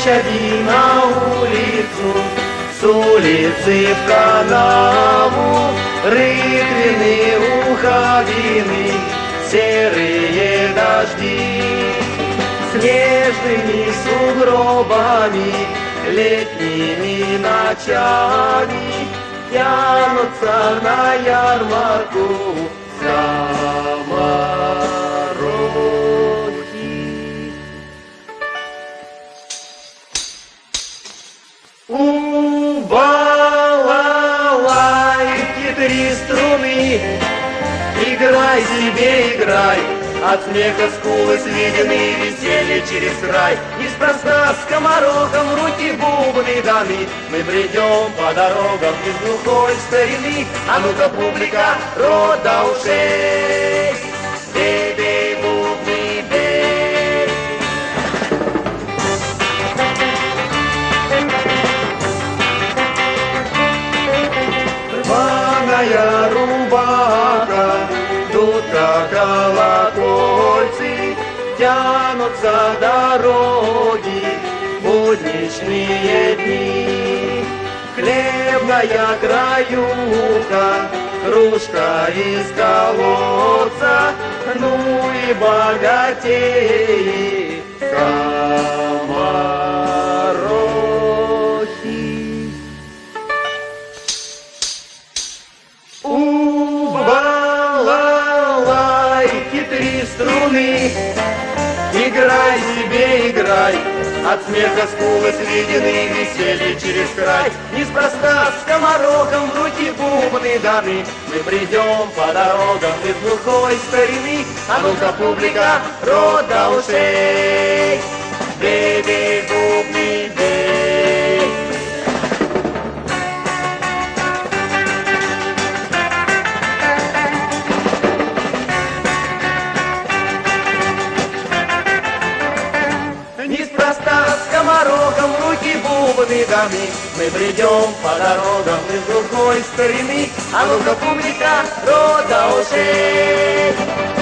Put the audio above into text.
площади на улицу, с улицы в канаву, рытвины ухабины, серые дожди. Снежными сугробами, летними ночами тянутся на ярмарку скоморохи. У балалайки 3 струны, играй себе, играй. От смеха скулы сведены, веселье через край. Неспроста скоморохом руки бубны даны. Мы бредем по дорогам из глухой старины. А ну-ка, публика, рот до ушей, бей, бей, бубны, бей. Рваная рубаха, дудка, колокольцы, тянутся дороги, будничные дни. Хлебная краюха, кружка из колодца, ну и богатеи скоморохи. У балалайки 3 струны, играй себе, играй. От смеха скулы сведены, веселье через край. Неспроста скоморохом в руки бубны даны. Мы придем по дорогам из глухой старины. А ну-ка, публика, рот до ушей, бей, бей, бубны, бей. Неспроста скоморохом в руки бубны даны. Мы бредем по дорогам из глухой старины. А ну-ка, публика, рот до ушей.